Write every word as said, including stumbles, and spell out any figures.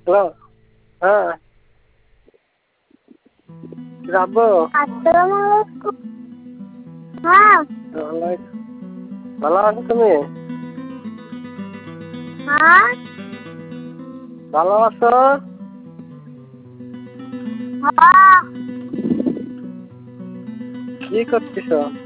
Hello, হ্যাঁ রাব্বু। আসসালামু আলাইকুম। হ্যাঁ ভালো আছো তুমি? হ্যাঁ ভালো আছো? হ্যাঁ কি করতেছো?